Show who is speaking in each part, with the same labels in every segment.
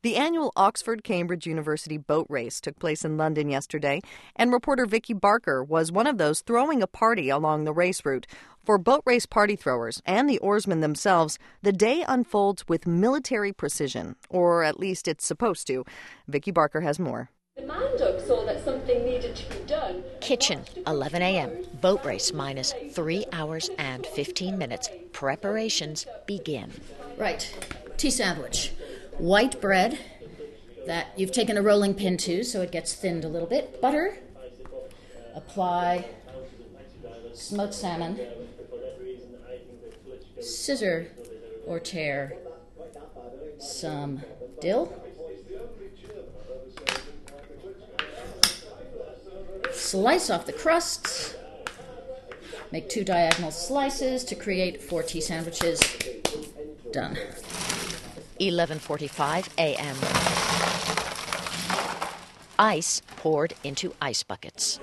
Speaker 1: The annual Oxford-Cambridge University boat race took place in London yesterday, and reporter Vicky Barker was one of those throwing a party along the race route. For boat race party throwers and the oarsmen themselves, the day unfolds with military precision, or at least it's supposed to. Vicky Barker has more.
Speaker 2: The man dog saw that something needed to be done.
Speaker 3: Kitchen, 11 a.m. Boat race minus 3 hours and 15 minutes. Preparations begin.
Speaker 4: Right. Tea sandwich. White bread that you've taken a rolling pin to so it gets thinned a little bit. Butter. Apply smoked salmon. Scissor or tear some dill. Slice off the crusts. Make 2 diagonal slices to create 4 tea sandwiches. Done.
Speaker 3: 11:45 a.m. Ice poured into ice buckets.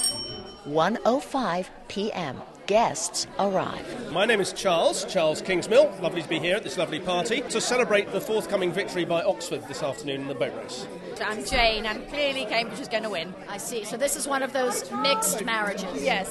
Speaker 3: 1:05 p.m. Guests arrive.
Speaker 5: My name is Charles Kingsmill. Lovely to be here at this lovely party to celebrate the forthcoming victory by Oxford this afternoon in the boat race.
Speaker 6: I'm Jane, and clearly Cambridge is going to win.
Speaker 4: I see. So this is one of those mixed marriages.
Speaker 6: Yes.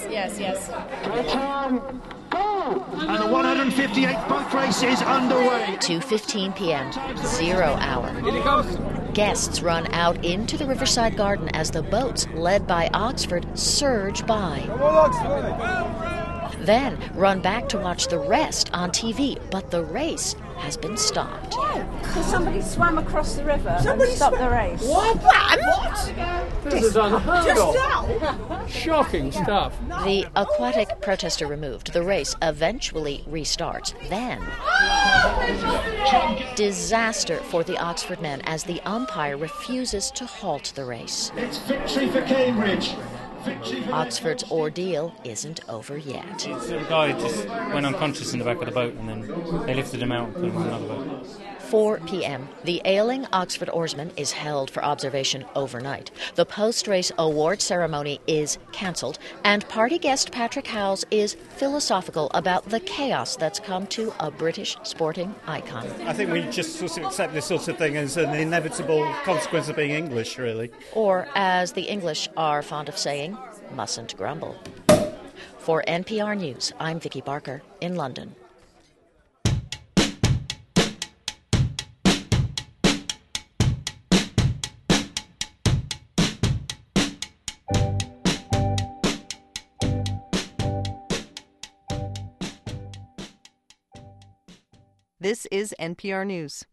Speaker 7: And the 158th boat race is underway.
Speaker 3: 2:15 p.m. 0 hour. Here it comes. Guests run out into the Riverside Garden as the boats, led by Oxford, surge by.
Speaker 7: Come on, Oxford.
Speaker 3: Then run back to watch the rest on TV, but the race has been stopped.
Speaker 8: Because somebody swam across the river and stopped the race.
Speaker 7: What? This is unheard of. Shocking stuff.
Speaker 3: The aquatic protester removed. The race eventually restarts. Then, disaster for the Oxford men as the umpire refuses to halt the race.
Speaker 7: It's victory for Cambridge.
Speaker 3: Oxford's ordeal isn't over yet.
Speaker 9: The guy just went unconscious in the back of the boat, and then they lifted him out and put him on another boat.
Speaker 3: 4 p.m. The ailing Oxford oarsman is held for observation overnight. The post-race award ceremony is cancelled, and party guest Patrick Howells is philosophical about the chaos that's come to a British sporting icon.
Speaker 10: I think we just sort of accept this sort of thing as an inevitable consequence of being English, really.
Speaker 3: Or, as the English are fond of saying, mustn't grumble. For NPR News, I'm Vicky Barker in London.
Speaker 1: This is NPR News.